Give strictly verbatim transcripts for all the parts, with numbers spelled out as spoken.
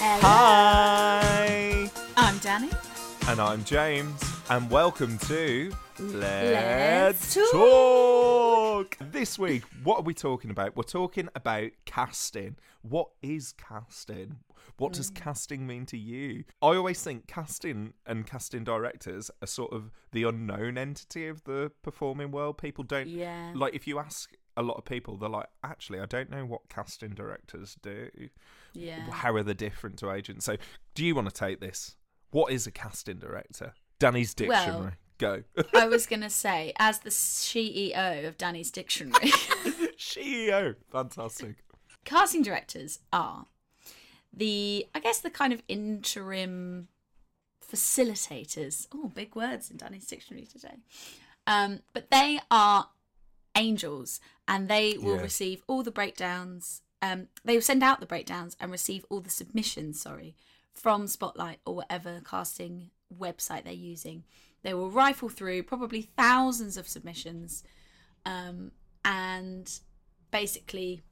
Hello. Hi. I'm Danny. And I'm James. And welcome to Let's Let's, Talk. Talk. This week, what are we talking about? We're talking about casting. What is casting? What does casting mean to you? I always think casting and casting directors are sort of the unknown entity of the performing world. People don't... Yeah. Like, if you ask a lot of people, they're like, actually, I don't know what casting directors do. Yeah. How are they different to agents? So, do you want to take this? What is a casting director? Danny's Dictionary. Well, Go. I was going to say, as the C E O of Danny's Dictionary, C E O. Fantastic. casting directors are the, I guess, the kind of interim facilitators. Oh, big words in Danny's Dictionary today. Um, but they are angels, and they will Yeah. receive all the breakdowns. Um, they will send out the breakdowns and receive all the submissions, sorry, from Spotlight or whatever casting website they're using. They will rifle through probably thousands of submissions um, and basically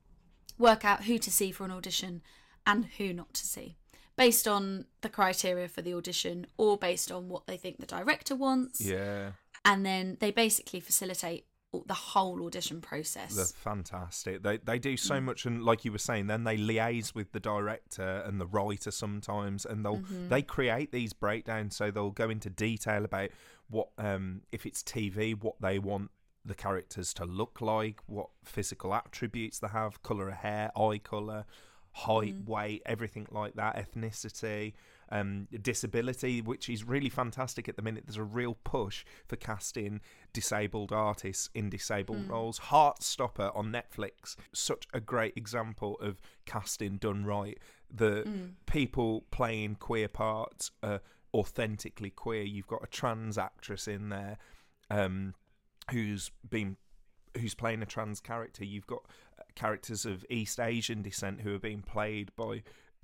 work out who to see for an audition and who not to see, based on the criteria for the audition or based on what they think the director wants. Yeah. And then they basically facilitate the whole audition process. They're fantastic. They they do so much, and like you were saying, then they liaise with the director and the writer sometimes, and they'll Mm-hmm. they create these breakdowns. So they'll go into detail about what um if it's T V, what they want the characters to look like, what physical attributes they have, colour of hair, eye colour, height, Mm. weight, everything like that, ethnicity, um, disability, which is really fantastic at the minute. There's a real push for casting disabled artists in disabled Mm. roles. Heartstopper on Netflix, such a great example of casting done right. The Mm. people playing queer parts are authentically queer. You've got a trans actress in there um, who's been who's playing a trans character. You've got characters of East Asian descent who are being played by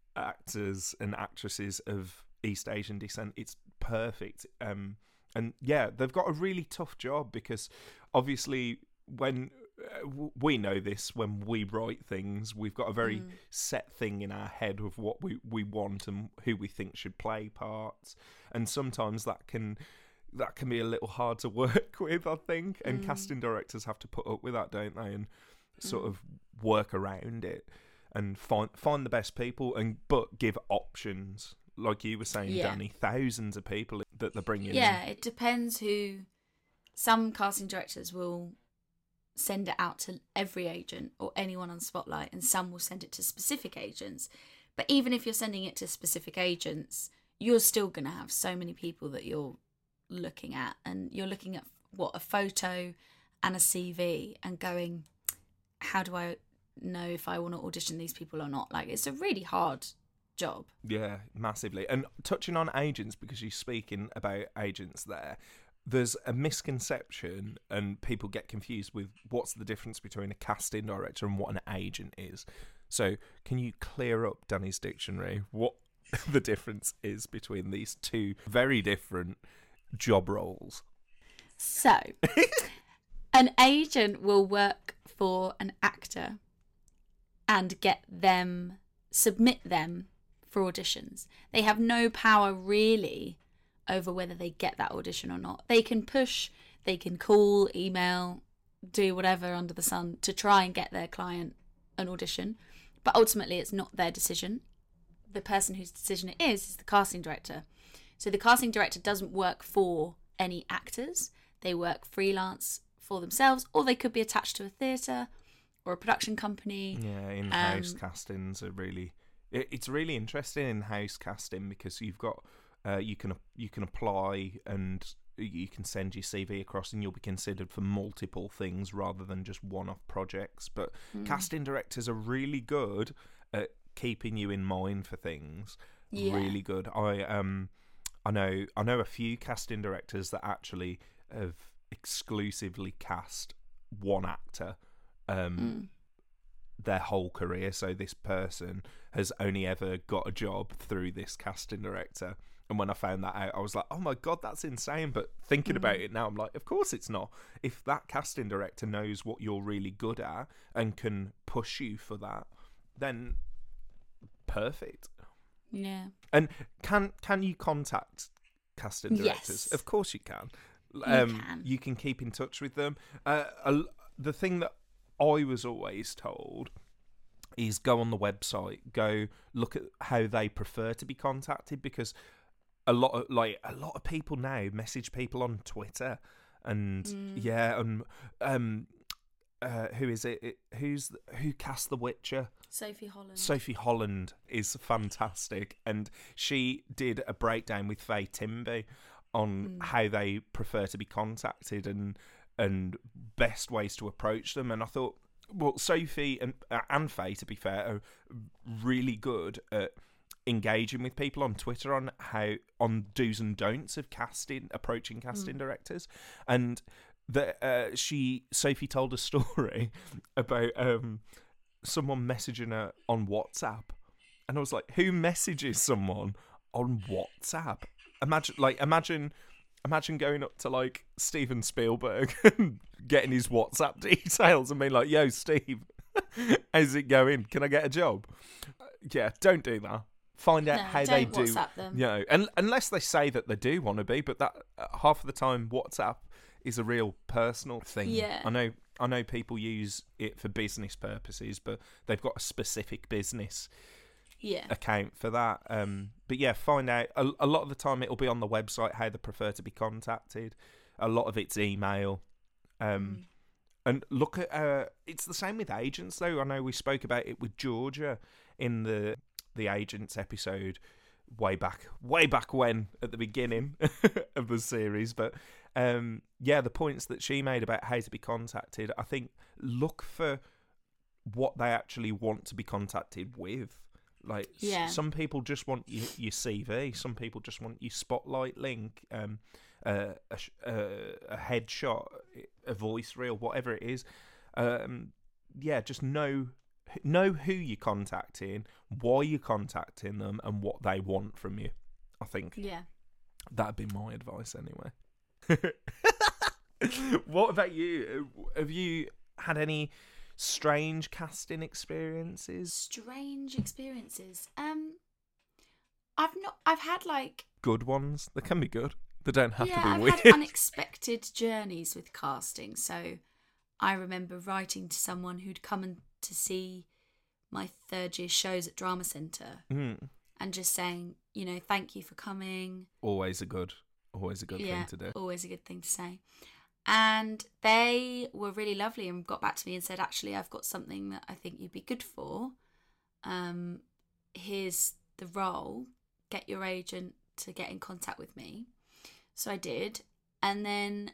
actors and actresses of East Asian descent. It's perfect. Um, and yeah, they've got a really tough job because obviously when uh, w- we know this, when we write things, we've got a very Mm. set thing in our head of what we, we want and who we think should play parts. And sometimes that can that can be a little hard to work with, I think. And Mm. casting directors have to put up with that, don't they? And sort Mm. of work around it and find find the best people, and but give options, like you were saying, Yeah. Danny. Thousands of people that they're bringing Yeah, in. it depends who. Some casting directors will send it out to every agent or anyone on Spotlight, and some will send it to specific agents. But even if you're sending it to specific agents, you're still going to have so many people that you're looking at, and you're looking at what a photo and a C V and going, how do I know if I want to audition these people or not? Like, it's a really hard job. Yeah, massively. And touching on agents, because you're speaking about agents there, there's a misconception and people get confused with what's the difference between a casting director and what an agent is. So can you clear up Danny's Dictionary what the difference is between these two very different job roles? So, an agent will work for an actor and get them, submit them for auditions. They have no power really over whether they get that audition or not. They can push, they can call, email, do whatever under the sun to try and get their client an audition. But ultimately, it's not their decision. The person whose decision it is is the casting director. So the casting director doesn't work for any actors. They work freelance for themselves, or they could be attached to a theatre or a production company. Yeah, in-house Um, castings are really... It, it's really interesting in-house casting because you've got... Uh, you can you can apply and you can send your C V across and you'll be considered for multiple things rather than just one-off projects. But Mm. casting directors are really good at keeping you in mind for things. Yeah. Really good. I um I know I know a few casting directors that actually have exclusively cast one actor um Mm. their whole career. So this person has only ever got a job through this casting director. And when I found that out, I was like, oh my God, that's insane. But thinking Mm. about it now, I'm like, of course it's not. If that casting director knows what you're really good at and can push you for that, then perfect. Yeah. And can can you contact casting directors? Yes. Of course you can. You Um, can. you can keep in touch with them. Uh, a, the thing that I was always told is go on the website, go look at how they prefer to be contacted, because a lot of like a lot of people now message people on Twitter, and Mm. yeah, and um, uh, who is it? it? Who's who cast The Witcher? Sophie Holland. Sophie Holland is fantastic, and she did a breakdown with Faye Timby on Mm. how they prefer to be contacted and and best ways to approach them. And I thought, well, Sophie and uh, and Faye, to be fair, are really good at engaging with people on Twitter on how on do's and don'ts of casting, approaching casting Mm. directors, and that uh, she Sophie told a story about um. someone messaging her on WhatsApp, and I was like, who messages someone on WhatsApp? Imagine like imagine imagine going up to like Steven Spielberg and getting his WhatsApp details and being like, yo Steve, how's it going, can I get a job? Yeah, don't do that. Find out No, how don't they do, WhatsApp them. you know, and unless they say that they do want to be, but that uh, half of the time WhatsApp is a real personal thing. Yeah. I know I know people use it for business purposes, but they've got a specific business Yeah. account for that. Um, but yeah, find out. A, a lot of the time it'll be on the website how they prefer to be contacted. A lot of it's email. Um, Mm. And look at, uh, it's the same with agents though. I know we spoke about it with Georgia in the the agents episode way back, way back when at the beginning of the series. But um, yeah, the points that she made about how to be contacted, I think look for what they actually want to be contacted with. Like Yeah. s- some people just want your, your C V, some people just want your spotlight link, um, uh, a, sh- uh, a headshot, a voice reel, whatever it is. Um, yeah, just know know who you're contacting, why you're contacting them, and what they want from you. I think Yeah. that'd be my advice anyway. What about you? Have you had any strange casting experiences? Strange experiences. Um, I've not. I've had like Good ones? They can be good. They don't have yeah, to be I've weird. had unexpected journeys with casting. So I remember writing to someone who'd come in to see my third year shows at Drama Centre Mm, and just saying, you know, thank you for coming. always a good, always a good yeah, thing to do. always a good thing to say. And they were really lovely and got back to me and said, actually, I've got something that I think you'd be good for. Um, here's the role. Get your agent to get in contact with me. So I did. And then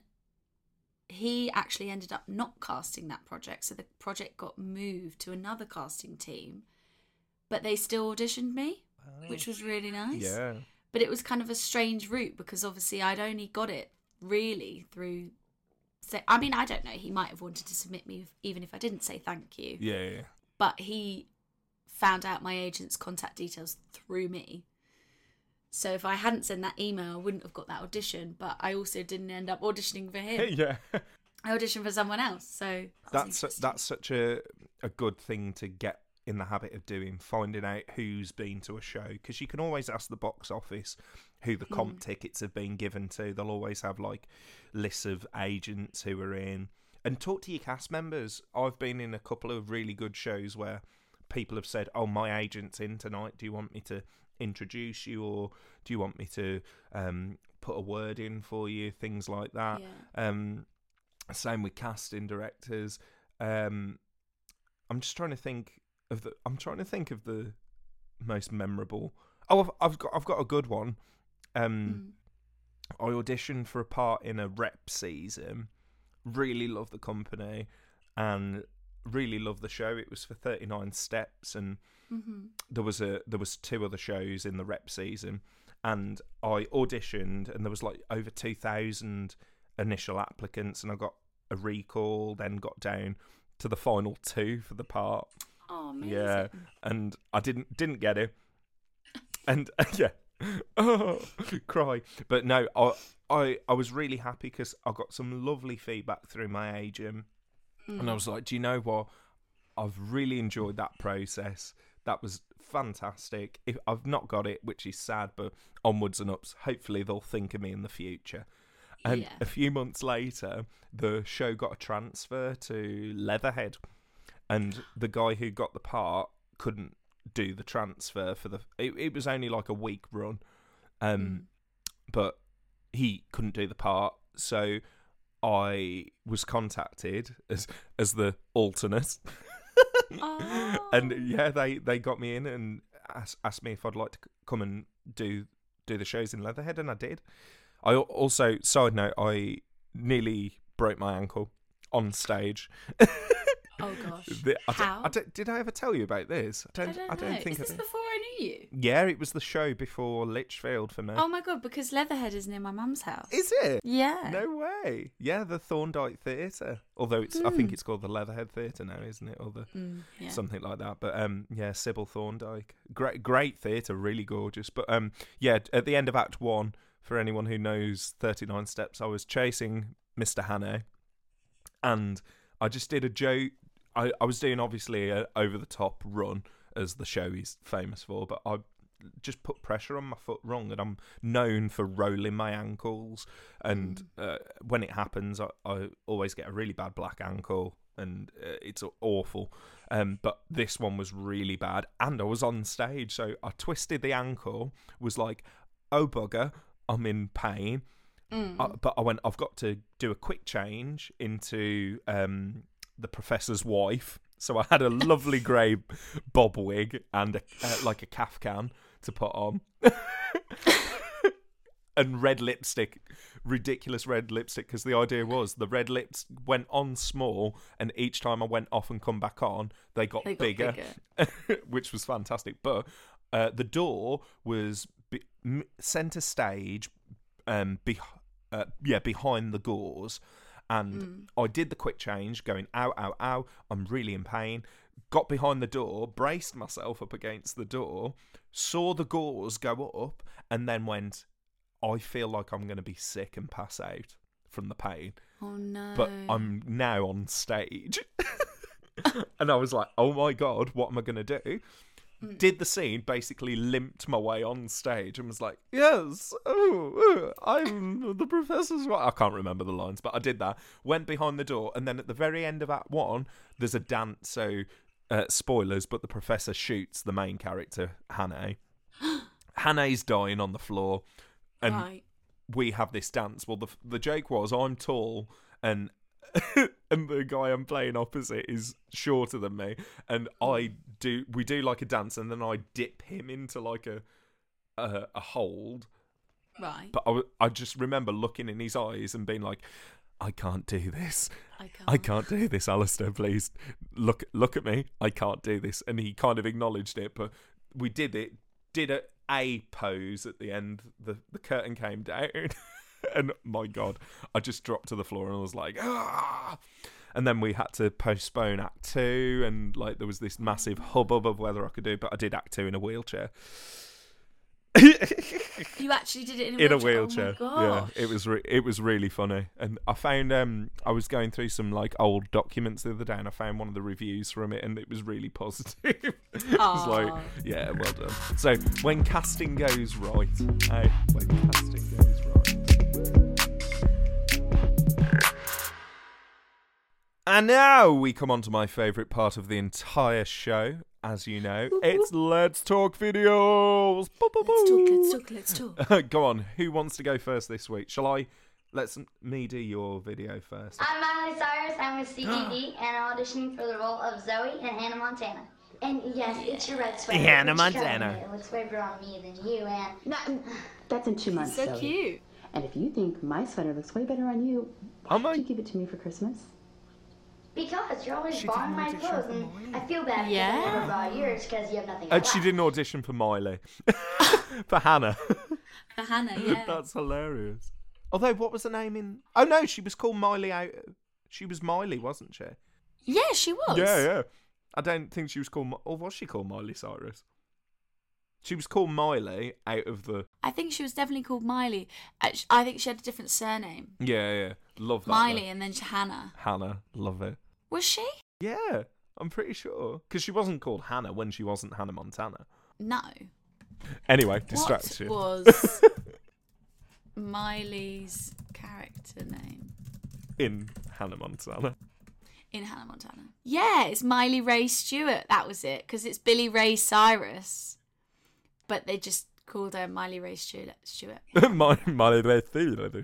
he actually ended up not casting that project. So the project got moved to another casting team. But they still auditioned me, which was really nice. Yeah. But it was kind of a strange route because obviously I'd only got it really through... So, I mean, I don't know. He might have wanted to submit me even if I didn't say thank you. Yeah, yeah. But he found out my agent's contact details through me. So if I hadn't sent that email, I wouldn't have got that audition. But I also didn't end up auditioning for him. yeah. I auditioned for someone else. So that was That's interesting. that's such a a good thing to get in the habit of doing, finding out who's been to a show, because you can always ask the box office who the comp Mm. tickets have been given to. They'll always have like lists of agents who are in, and talk to your cast members. I've been in a couple of really good shows where people have said, oh, my agent's in tonight, do you want me to introduce you, or do you want me to um, put a word in for you, things like that. Yeah. Um, same with casting directors. Um, I'm just trying to think of the. I'm trying to think of the most memorable. Oh, I've, I've got. I've got a good one. Um, Mm. I auditioned for a part in a rep season. Really love the company, and really love the show. It was for thirty-nine Steps, and Mm-hmm. there was a there was two other shows in the rep season, and I auditioned, and there was like over two thousand initial applicants, and I got a recall, then got down to the final two for the part. Oh, amazing. Yeah, and I didn't didn't get it, and yeah, oh, cry. But no, I I I was really happy because I got some lovely feedback through my agent, Mm. and I was like, do you know what? I've really enjoyed that process. That was fantastic. If I've not got it, which is sad, but onwards and ups. Hopefully they'll think of me in the future. And Yeah. a few months later, the show got a transfer to Leatherhead, and the guy who got the part couldn't do the transfer for the. It, it was only like a week run, um, Mm. but he couldn't do the part, so I was contacted as as the alternate. Oh. And yeah, they, they got me in and asked, asked me if I'd like to c- come and do do the shows in Leatherhead, and I did. I al- also, side note, I nearly broke my ankle on stage. Oh gosh. The- I don't- How? I don't- did I ever tell you about this? I I don't. don't, I don't know. think Is I this did. before I knew you? Yeah, it was the show before Lichfield for me. Oh my god, because Leatherhead is near my mum's house. Is it? Yeah. No way. Yeah, the Thorndike Theatre. Although it's, I think Mm. it's called the Leatherhead Theatre now, isn't it? Or the Mm, yeah. something like that. But um, yeah, Sybil Thorndike, great, great theatre, really gorgeous. But um, yeah, at the end of Act One, for anyone who knows thirty-nine Steps, I was chasing Mister Hannay, and I just did a joke. I, I was doing obviously a over the top run as the show is famous for, but I just put pressure on my foot wrong, and I'm known for rolling my ankles. And uh, when it happens, I, I always get a really bad black ankle, and uh, it's awful. Um, but this one was really bad, and I was on stage, so I twisted the ankle. Was like, oh bugger, I'm in pain. Mm. I, but I went, I've got to do a quick change into um, the professor's wife. So I had a lovely grey bob wig and a, uh, like a Kaftan to put on. And red lipstick, ridiculous red lipstick, because the idea was the red lips went on small, and each time I went off and come back on, they got, They got bigger, bigger. which was fantastic. But uh, the door was be- m- centre stage, um, be- uh, yeah, behind the gauze. And Mm. I did the quick change, going, ow, ow, ow, I'm really in pain. Got behind the door, braced myself up against the door, saw the gauze go up, and then went, I feel like I'm going to be sick and pass out from the pain. Oh no. But I'm now on stage. And I was like, oh my God, what am I going to do? Mm. Did the scene, basically limped my way on stage and was like, yes, oh, oh, I'm the professor's wife. I can't remember the lines, but I did that. Went behind the door, and then at the very end of Act One, there's a dance, so uh, spoilers, but the professor shoots the main character, Hannay. Hannay's dying on the floor, and right. we have this dance. Well, the the joke was I'm tall, and and the guy I'm playing opposite is shorter than me, and I do we do like a dance, and then I dip him into like a a, a hold. Right. But I, w- I just remember looking in his eyes and being like, I can't do this. I can't. I can't do this, Alistair, please. Look look at me. I can't do this. And he kind of acknowledged it, but we did it. Did a, a pose at the end. The, the curtain came down. And my God, I just dropped to the floor and I was like, ah! And then we had to postpone Act Two, and like there was this massive hubbub of whether I could do it, but I did Act Two in a wheelchair. You actually did it in a in a wheelchair? wheelchair. Oh my Yeah, gosh. it was re- it was really funny, and I found um I was going through some like old documents the other day, and I found one of the reviews from it, and it was really positive. It was like, Aw. yeah, well done. So when casting goes right, hey, when casting goes right. And now we come on to my favourite part of the entire show. As you know, Whoop, it's Let's Talk Videos. Boo, boo, Let's talk, boo. let's talk, let's talk. Go on, who wants to go first this week? Shall I? Let me do your video first. I'm Miley Cyrus. I'm with C D D, and I'm auditioning for the role of Zoe in Hannah Montana. And yes, it's your red sweater. Hannah which color Montana. It looks way better on me than you, and No, that's in two months, So Zoe. cute. And if you think my sweater looks way better on you, why Oh my- don't you give it to me for Christmas? because you're always She borrowing didn't my audition clothes, for and Miley. I feel bad because Yeah. I never borrow yours because you have nothing to And she wear. didn't audition for Miley. For Hannah. For Hannah, yeah. That's hilarious. Although, what was the name in... Oh, no, she was called Miley out... She was Miley, wasn't she? Yeah, she was. Yeah, yeah. I don't think she was called... Mi- Or was she called Miley Cyrus? She was called Miley out of the... I think she was definitely called Miley. Actu- I think she had a different surname. Yeah, yeah. Love that. Miley though. and then Hannah. Hannah. Love it. Was she? Yeah. I'm pretty sure. Because she wasn't called Hannah when she wasn't Hannah Montana. No. Anyway, distraction. What was Miley's character name? In Hannah Montana. In Hannah Montana. Yeah, it's Miley Ray Stewart. That was it. Because it's Billy Ray Cyrus. But they just called her Miley Ray Stewart. Stewart. My, Miley Ray Stewart.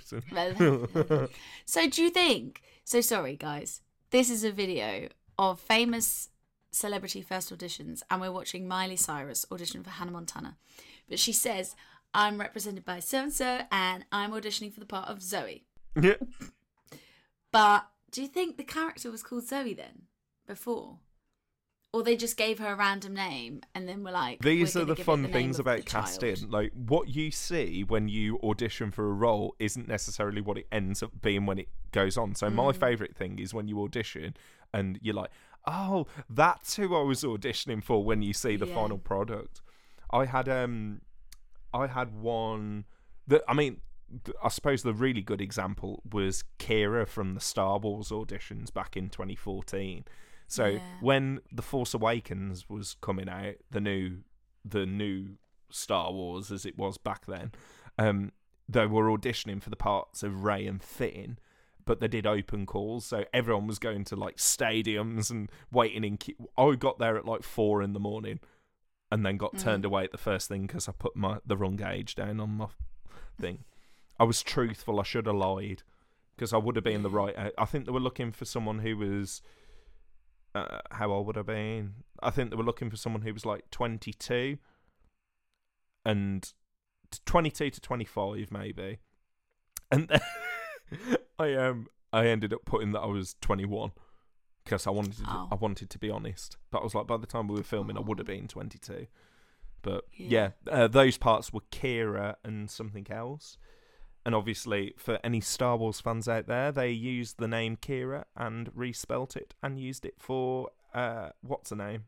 So do you think... So sorry, guys. This is a video of famous celebrity first auditions, and we're watching Miley Cyrus audition for Hannah Montana. But she says, I'm represented by so-and-so, and I'm auditioning for the part of Zoe. Yeah. But do you think the character was called Zoe then, before? Or they just gave her a random name, and then were like... These we're are gonna the give it fun the name things of about the child. casting. Like, what you see when you audition for a role isn't necessarily what it ends up being when it goes on. So Mm. my favourite thing is when you audition and you're like, oh, that's who I was auditioning for when you see the Yeah. final product. I had um, I had one that I mean, th- I suppose the really good example was Kira from the Star Wars auditions back in twenty fourteen. So Yeah. when The Force Awakens was coming out, the new the new Star Wars as it was back then, um, they were auditioning for the parts of Rey and Finn, but they did open calls, so everyone was going to like stadiums and waiting in queue. I got there at like four in the morning, and then got turned away at the first thing because I put my the wrong age down on my thing. I was truthful. I should have lied because I would have been the right. I think they were looking for someone who was. Uh, how old would I been? I think they were looking for someone who was like twenty-two, and twenty-two to twenty-five maybe, and then I um I ended up putting that I was twenty-one because I wanted to, Oh. I wanted to be honest, but I was like by the time we were filming I would have been twenty-two, but Yeah. yeah, uh, those parts were Kira and something else. And obviously, for any Star Wars fans out there, they used the name Kira and respelt it and used it for, uh, what's her name?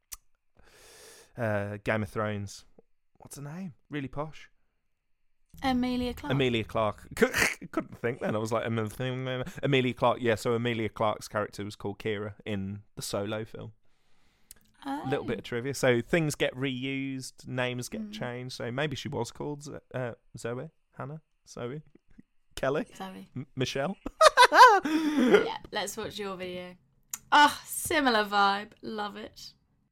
Uh, Game of Thrones. What's her name? Really posh. Amelia Clark. Amelia Clark. Couldn't think then. I was like, Amelia Clark. Yeah, so Amelia Clark's character was called Kira in the Solo film. A Oh. little bit of trivia. So things get reused, names get Mm. changed. So maybe she was called uh, Zoe, Hannah. Zoe, Kelly, Zoe. M- Michelle. Yeah, let's watch your video. Ah, similar vibe. Love it.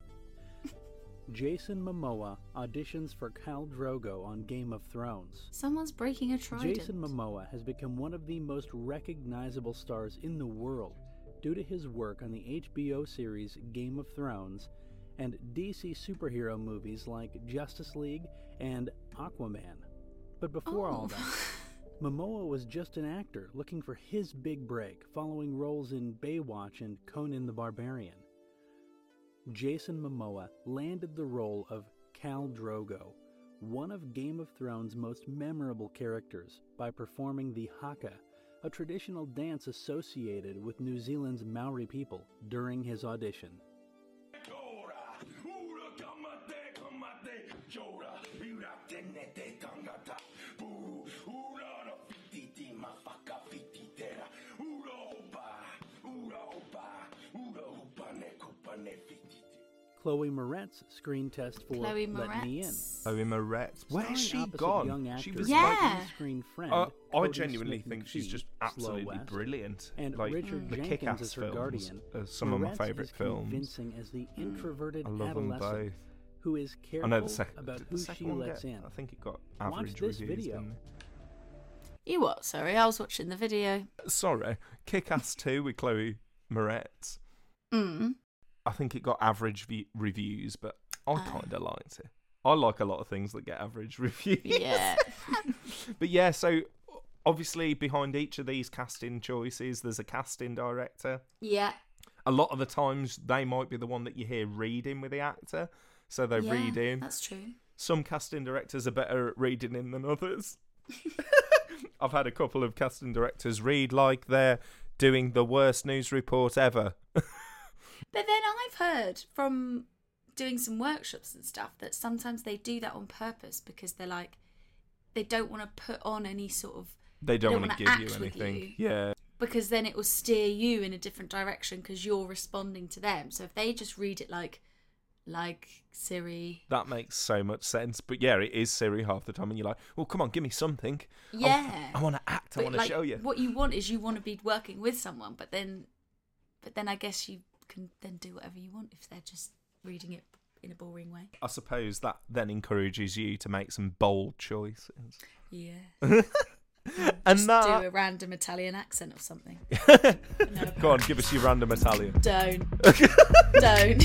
Jason Momoa auditions for Khal Drogo on Game of Thrones. Someone's breaking a trident. Jason Momoa has become one of the most recognizable stars in the world due to his work on the H B O series Game of Thrones and D C superhero movies like Justice League and Aquaman. But before Oh. all that, Momoa was just an actor looking for his big break, following roles in Baywatch and Conan the Barbarian. Jason Momoa landed the role of Khal Drogo, one of Game of Thrones' most memorable characters, by performing the haka, a traditional dance associated with New Zealand's Maori people, during his audition. Chloe Moretz screen test for Chloe Let Me In. Moretz. Chloe Moretz. Where's Starring she opposite gone? young She actor was Yeah. like, Cody's screen friend, uh, I Cody genuinely Smith think she's McPhee, just Slow absolutely West, brilliant. and like Richard the Jenkins Kick-Ass as her films guardian. are some of my Moretz favourite is films. convincing as the introverted I love them adolescent both. who is I careful know the second. about did who the second she one lets get, in. I think it got Watch average this reviews. video. Didn't You what? Sorry, I was watching the video. it? Sorry, Kick-Ass two with Chloe Moretz. Mm. I think it got average v- reviews, but I Ah. kind of liked it. I like a lot of things that get average reviews. Yeah. But yeah, so obviously behind each of these casting choices, there's a casting director. Yeah. A lot of the times, they might be the one that you hear reading with the actor. So they yeah, read in. That's true. Some casting directors are better at reading in than others. I've had a couple of casting directors read like they're doing the worst news report ever. But then I've heard from doing some workshops and stuff that sometimes they do that on purpose because they're like, they don't want to put on any sort of... They don't, don't want to wanna give you act with anything. you. Yeah. because then it will steer you in a different direction because you're responding to them. So if they just read it like, like Siri. That makes so much sense. But yeah, it is Siri half the time, and you're like, well, come on, give me something. Yeah. I, I want to act. I But, want to like, show you. What you want is you want to be working with someone, but then, but then I guess you can then do whatever you want if they're just reading it in a boring way. I suppose that then encourages you to make some bold choices. Yeah. And Just that... do a random Italian accent or something. Go on, give us your random Italian. Don't. Don't.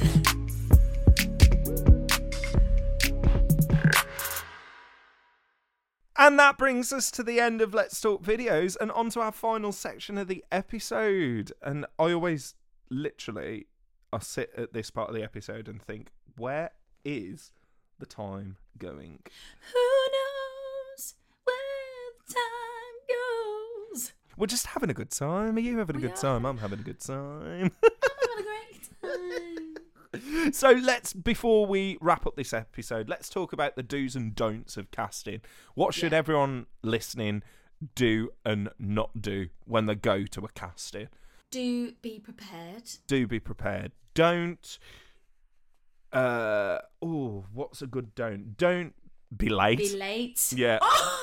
And that brings us to the end of Let's Talk Videos and onto our final section of the episode. And I always, literally, I sit at this part of the episode and think, where is the time going? Who knows where the time goes? We're just having a good time. Are you having a We good are. time? I'm having a good time. I'm having a great time. So let's, before we wrap up this episode, let's talk about the do's and don'ts of casting. What should Yeah. everyone listening do and not do when they go to a casting? Do be prepared. Do be prepared. Don't. Uh, oh, what's a good don't? Don't be late. Be late. Yeah.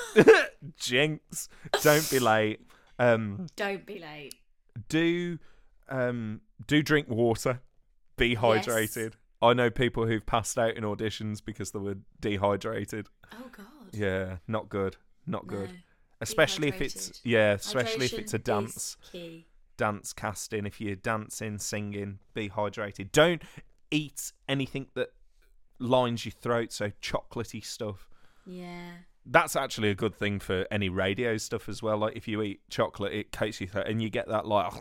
Jinx. Don't be late. Um, Don't be late. do um do drink water. Be hydrated. I know people who've passed out in auditions because they were dehydrated. Oh God. Yeah, not good. Not good. No. Especially if it's Dehydrated. yeah, especially if it's a Hydration dance is key. dance casting. If you're dancing, singing, be hydrated. Don't eat anything that lines your throat, so chocolatey stuff. Yeah. That's actually a good thing for any radio stuff as well. Like if you eat chocolate, it coats your throat, and you get that like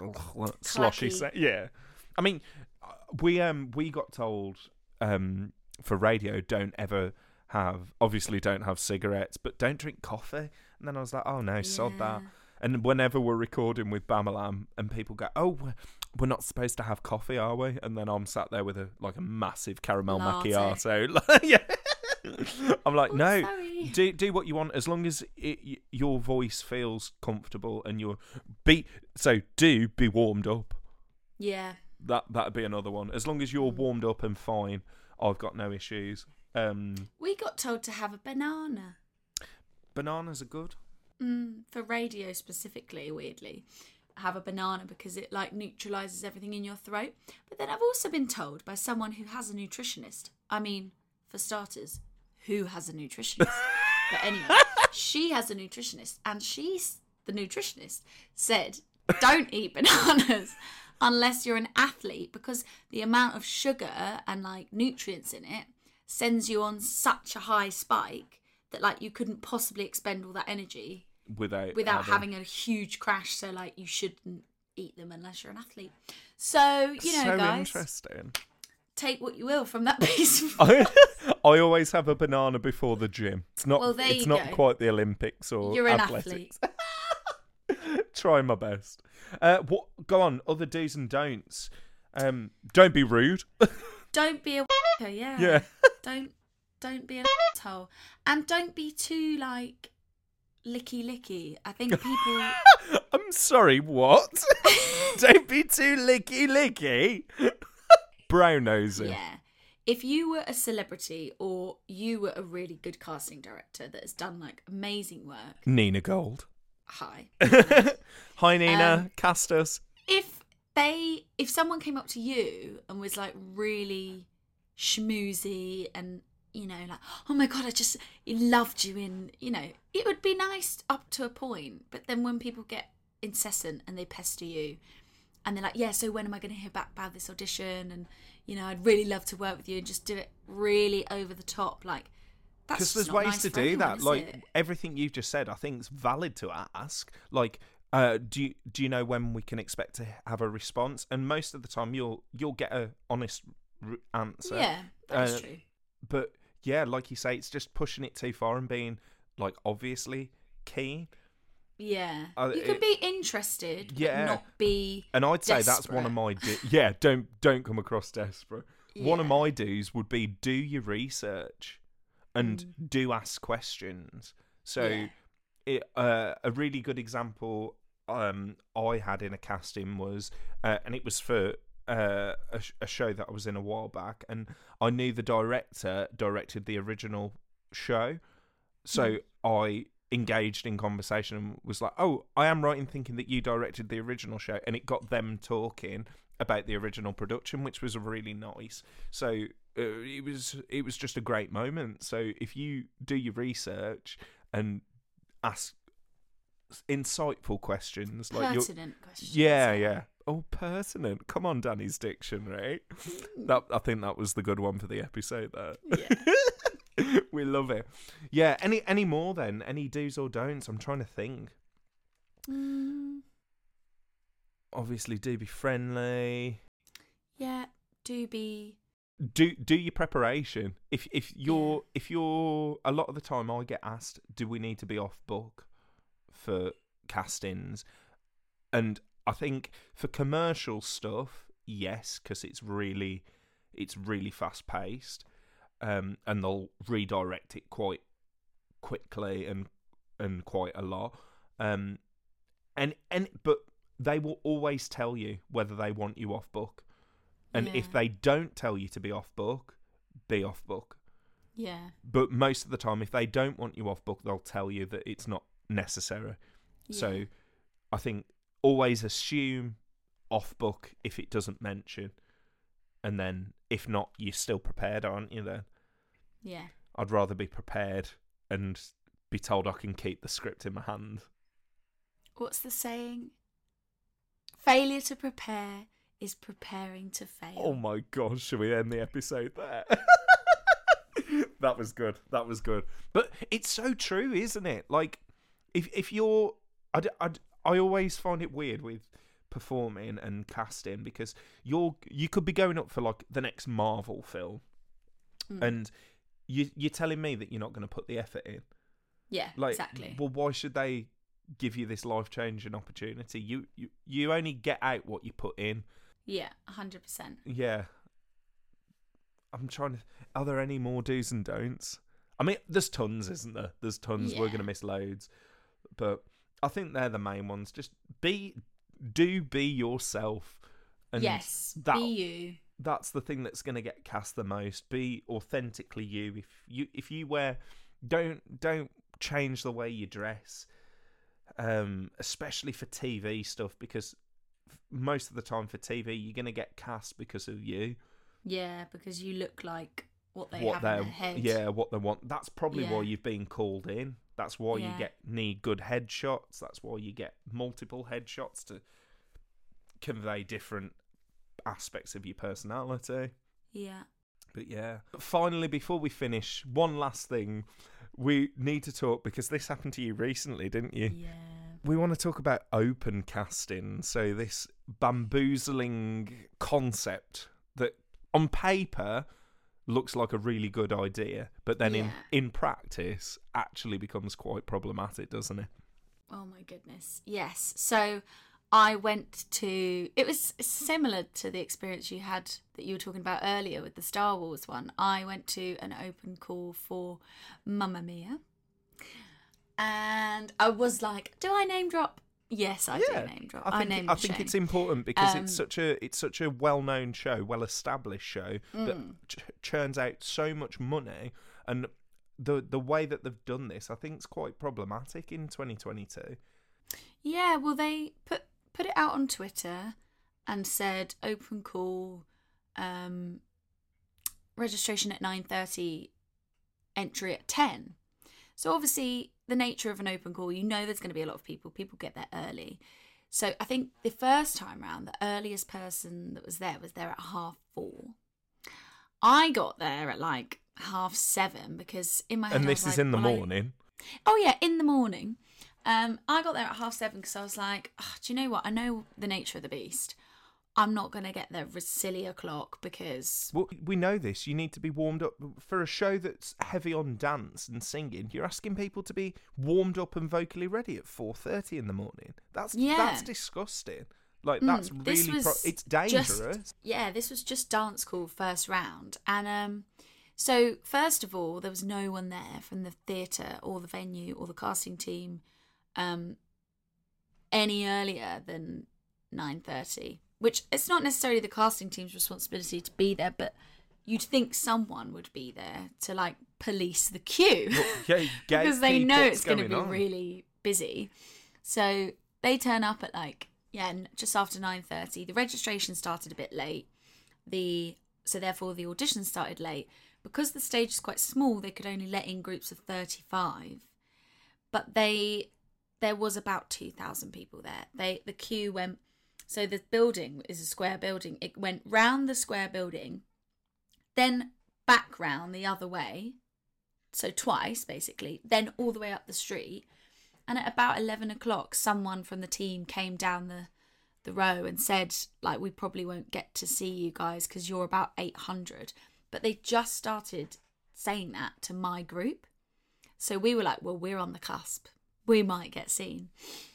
sloshy. Clacky. Sa- yeah, I mean, we um we got told um for radio, don't ever have obviously don't have cigarettes, but don't drink coffee. And then I was like, oh no, sod that. Yeah. And whenever we're recording with Bamalam, and people go, oh, we're- we're not supposed to have coffee, are we? And then I'm sat there with a like a massive caramel Latte. macchiato. Yeah. I'm like, Oh, no, sorry. do do what you want as long as it, y- your voice feels comfortable and you're be so do be warmed up. Yeah. That that'd be another one. As long as you're warmed up and fine, I've got no issues. Um, We got told to have a banana. bananas are good. Mm, for radio specifically, weirdly, have a banana because it like neutralizes everything in your throat. But then I've also been told by someone who has a nutritionist. I mean, for starters, who has a nutritionist? But anyway, she has a nutritionist, and she's the nutritionist said, don't eat bananas unless you're an athlete because the amount of sugar and like nutrients in it sends you on such a high spike that like you couldn't possibly expend all that energy Without without having a huge crash. So like you shouldn't eat them unless you're an athlete. So you know, so guys, interesting. take what you will from that piece of I, I always have a banana before the gym. It's not. Well, there it's you not go. quite the Olympics or You're an athletics. athlete. Try my best. Uh, what? Go on. Other do's and don'ts. Um, don't be rude. Don't be a yeah. Yeah. Don't don't be an asshole, and don't be too like licky licky. I think people. I'm sorry. What? Don't be too licky licky. Brown nosy. Yeah. If you were a celebrity or you were a really good casting director that has done like amazing work, Nina Gold. hi. Hi Nina. Um, Cast us. If they, if someone came up to you and was like really schmoozy and, you know, like, oh my God, I just loved you in, you know, it would be nice up to a point. But then when people get incessant and they pester you and they're like, yeah, so when am I going to hear back about this audition? And, you know, I'd really love to work with you, and just do it really over the top. Like, that's Because just there's not ways nice to for do anyone, that. is Like it? everything you've just said, I think it's valid to ask. Like, uh, do you do you know when we can expect to have a response? And most of the time, you'll you'll get a honest r- answer. Yeah, that's Uh, true. But yeah, like you say, it's just pushing it too far and being like obviously keen. Yeah. uh, you can it- be interested, Yeah. but not be. And I'd say that's one of Desperate. my do- yeah. Don't don't come across desperate. One of Yeah. my do's would be do your research and do ask questions. So, Yeah. it, uh, a really good example um, I had in a casting was, uh, and it was for uh, a, a show that I was in a while back, and I knew the director directed the original show, so mm. I engaged in conversation and was like, "Oh, I am right in thinking that you directed the original show," and it got them talking about the original production, which was really nice. So uh, it was it was just a great moment. So if you do your research and ask insightful questions, like pertinent questions, yeah, yeah. Oh, pertinent! Come on, Danny's dictionary. that I think that was the good one for the episode. There, yeah. We love it. Yeah. Any any more then? Any do's or don'ts? I'm trying to think. Mm. Obviously, do be friendly. Yeah, do be. Do do your preparation. If if you're Yeah. if you're a lot of the time, I get asked, do we need to be off book for castings? And I think for commercial stuff, yes, because it's really it's really fast paced, um, and they'll redirect it quite quickly and and quite a lot. Um, and and but they will always tell you whether they want you off book. And Yeah. if they don't tell you to be off book, be off book. Yeah. But most of the time, if they don't want you off book, they'll tell you that it's not necessary. Yeah. So I think always assume off book if it doesn't mention. And then if not, you're still prepared, aren't you then? Yeah. I'd rather be prepared and be told I can keep the script in my hand. What's the saying? Failure to prepare is preparing to fail. Oh my gosh, should we end the episode there? That was good. That was good. But it's so true, isn't it? Like, if if you're... I I always find it weird with performing and casting because you're you could be going up for, like, the next Marvel film Mm. and you, you're telling me that you're not going to put the effort in. Yeah, Like, exactly. well, why should they give you this life-changing opportunity? You, you, you only get out what you put in. Yeah, one hundred percent. Yeah. I'm trying to... Are there any more do's and don'ts? I mean, there's tons, isn't there? There's tons. We're Yeah. going to miss loads. But I think they're the main ones. Just be... Do be yourself. And Yes, that, be you. That's the thing that's going to get cast the most. Be authentically you. If you if you wear... Don't, don't change the way you dress. Um, especially for T V stuff, because most of the time for T V, you're going to get cast because of you. Yeah, because you look like what they what have they in their head. yeah what they want. That's probably Yeah. why you've been called in. That's why you Yeah. get need good headshots. That's why you get multiple headshots to convey different aspects of your personality. Yeah. But yeah, finally, before we finish, one last thing we need to talk, because this happened to you recently, didn't you? Yeah. We want to talk about open casting. So this bamboozling concept that on paper looks like a really good idea, but then in, Yeah. in practice actually becomes quite problematic, doesn't it? Oh my goodness. Yes. So I went to, it was similar to the experience you had that you were talking about earlier with the Star Wars one. I went to an open call for Mamma Mia. And I was like, do I name drop? Yes, I Yeah. do name drop. I I, think name I and think shame. it's important because Um, it's such a it's such a well-known show, well-established show that Mm. ch- churns out so much money, and the the way that they've done this, I think, is quite problematic in twenty twenty-two. Yeah, well, they put put it out on Twitter and said open call, um, registration at nine thirty, entry at ten. So obviously, the nature of an open call, you know there's going to be a lot of people. People get there early. So I think the first time round, the earliest person that was there was there at half four. I got there at like half seven because in my head And I this was is like, in the well, I- morning. Oh yeah, in the morning. Um, I got there at half seven because I was like, oh, do you know what? I know the nature of the beast. I'm not going to get there at silly o'clock because... Well, we know this. You need to be warmed up for a show that's heavy on dance and singing. You're asking people to be warmed up and vocally ready at four thirty in the morning. That's Yeah. that's disgusting. Like, Mm, that's this really pro- was it's just- dangerous. Yeah, this was just dance call first round. And um, so, first of all, there was no one there from the theatre or the venue or the casting team. Um, any earlier than nine thirty, which it's not necessarily the casting team's responsibility to be there, but you'd think someone would be there to like police the queue. Well, yeah, because they know what's it's going to be on. really busy. So they turn up at like, yeah, just after nine thirty. The registration started a bit late. The So therefore the audition started late. Because the stage is quite small, they could only let in groups of thirty-five. But they there was about two thousand people there. They The queue went, so the building is a square building. It went round the square building, then back round the other way, so twice basically, then all the way up the street. And at about eleven o'clock, someone from the team came down the, the row and said, like, we probably won't get to see you guys because you're about eight hundred. But they just started saying that to my group. So we were like, well, we're on the cusp. We might get seen.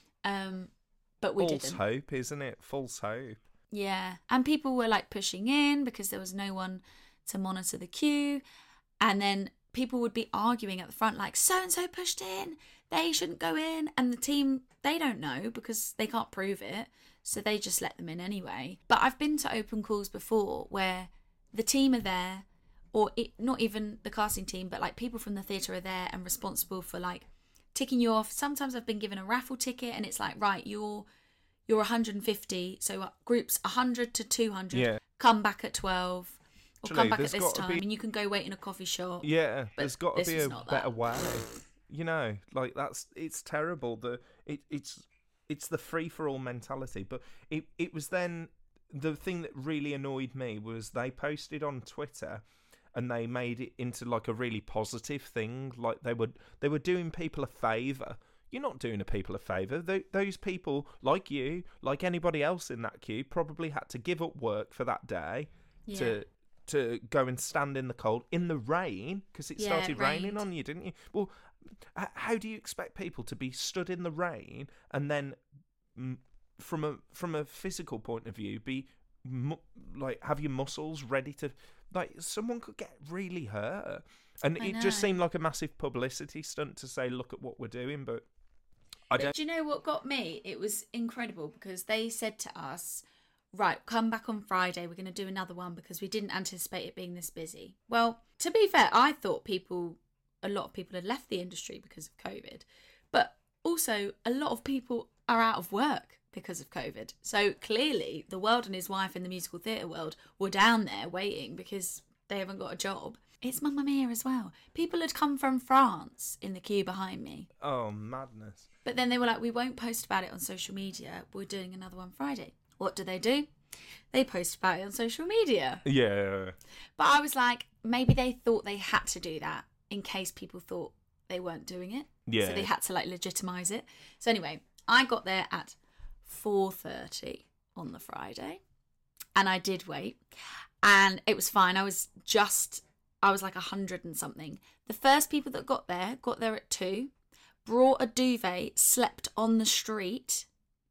Um, but we False didn't. hope, isn't it? False hope. Yeah. And people were like pushing in because there was no one to monitor the queue. And then people would be arguing at the front like, so-and-so pushed in. They shouldn't go in. And the team, they don't know because they can't prove it. So they just let them in anyway. But I've been to open calls before where the team are there, or it, not even the casting team, but like people from the theatre are there and responsible for like ticking you off. Sometimes I've been given a raffle ticket and it's like, right, you're you're one hundred fifty, so uh, groups one hundred to two hundred, Yeah. come back at twelve, or Actually, come back at there's this gotta time, be- and you can go wait in a coffee shop. Yeah, But there's got this to be was a not better that. way. You know, like that's it's terrible. The it, it's it's the free for all mentality. But it it was then the thing that really annoyed me was they posted on Twitter and they made it into like a really positive thing. Like they were they were doing people a favour. You're not doing a people a favour. Th- those people, like you, like anybody else in that queue, probably had to give up work for that day Yeah. to to go and stand in the cold in the rain because it Yeah, started it raining rained. on you, didn't you? Well, h- how do you expect people to be stood in the rain and then, mm, from a from a physical point of view, be mu- like have your muscles ready to like someone could get really hurt, and I it just know. seemed like a massive publicity stunt to say, look at what we're doing, but I But don't. do you know what got me? It was incredible because they said to us, right, come back on Friday. We're going to do another one because we didn't anticipate it being this busy. Well, to be fair, I thought people, a lot of people had left the industry because of COVID. But also, a lot of people are out of work because of COVID. So clearly, the world and his wife in the musical theatre world were down there waiting because they haven't got a job. It's Mamma Mia as well. People had come from France in the queue behind me. Oh, madness. But then they were like, we won't post about it on social media. We're doing another one Friday. What do they do? They post about it on social media. Yeah. But I was like, maybe they thought they had to do that in case people thought they weren't doing it. Yeah. So they had to like legitimise it. So anyway, I got there at four thirty on the Friday. And I did wait. And it was fine. I was just, I was like a hundred and something. The first people that got there, got there at two. Brought a duvet, slept on the street.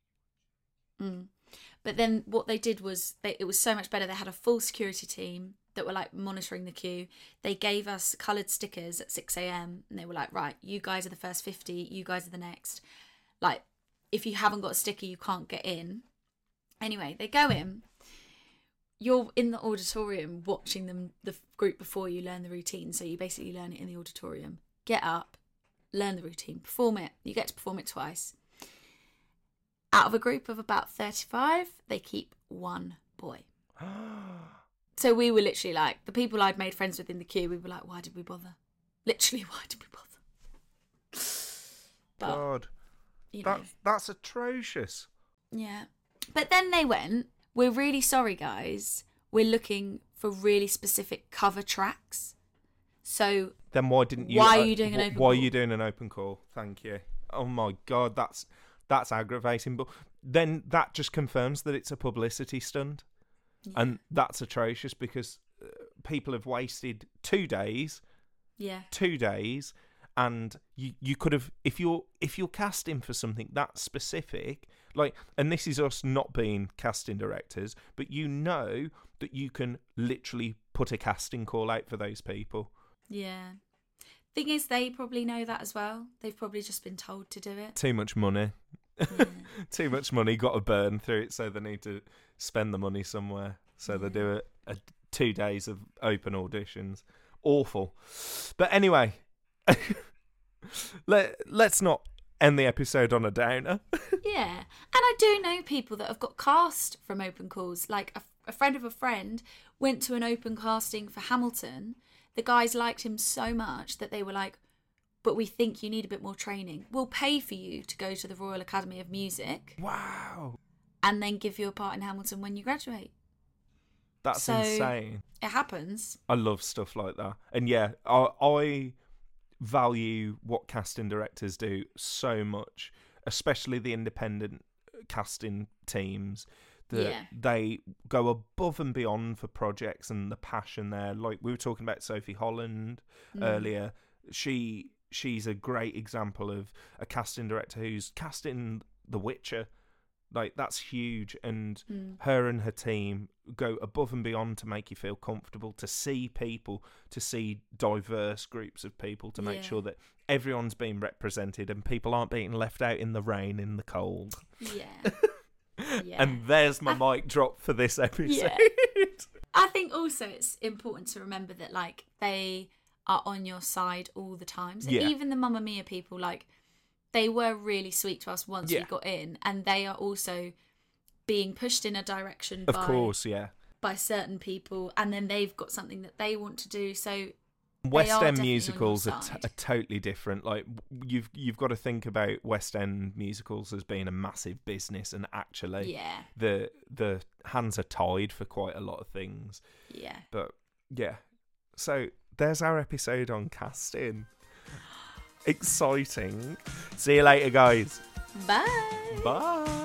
Mm. But then what they did was, they, it was so much better. They had a full security team that were like monitoring the queue. They gave us coloured stickers at six a.m. and they were like, right, you guys are the first fifty, you guys are the next. Like, if you haven't got a sticker, you can't get in. Anyway, they go in. You're in the auditorium watching them, the group before you learn the routine. So you basically learn it in the auditorium. Get up. Learn the routine, perform it. You get to perform it twice. Out of a group of about thirty-five, they keep one boy. So we were literally like, the people I'd made friends with in the queue, we were like, why did we bother? Literally, why did we bother? But, God. you know, That's, that's atrocious. yeah. But then they went, we're really sorry, guys. We're looking for really specific cover tracks. So Then why didn't you? Why are uh, you doing an wh- open Why are call? you doing an open call? Thank you. Oh my God, that's that's aggravating. But then that just confirms that it's a publicity stunt, yeah. and that's atrocious because uh, people have wasted two days, yeah. two days, and you you could have if you're if you're casting for something that specific, like, and this is us not being casting directors, but you know that you can literally put a casting call out for those people. Yeah. Thing is, they probably know that as well. They've probably just been told to do it. Too much money. Yeah. Too much money, got to burn through it, so they need to spend the money somewhere. So they do it a, two days of open auditions. Awful. But anyway, let let's not end the episode on a downer. Yeah, and I do know people that have got cast from open calls. Like a, a friend of a friend went to an open casting for Hamilton. The guys liked him so much that they were like, but we think you need a bit more training. We'll pay for you to go to the Royal Academy of Music. Wow. And then give you a part in Hamilton when you graduate. That's So- insane. It happens. I love stuff like that. And yeah, I, I value what casting directors do so much, especially the independent casting teams, that Yeah. they go above and beyond for projects and the passion there. Like we were talking about Sophie Holland Mm. earlier. She she's a great example of a casting director who's casting The Witcher. Like, that's huge. And Mm. her and her team go above and beyond to make you feel comfortable, to see people, to see diverse groups of people, to make Yeah. sure that everyone's being represented and people aren't being left out in the rain, in the cold. Yeah. Yeah. And there's my mic drop for this episode. Yeah. I think also it's important to remember that, like, they are on your side all the time. So Yeah. even the Mamma Mia people, like, they were really sweet to us once Yeah. we got in, and they are also being pushed in a direction Of by, course, yeah. by certain people, and then they've got something that they want to do. So West are End definitely on your musicals are, t- side. are totally different. Like, you've you've got to think about West End musicals as being a massive business, and actually, yeah, the the hands are tied for quite a lot of things. yeah. But yeah, so there's our episode on casting. Exciting. See you later, guys. Bye. Bye.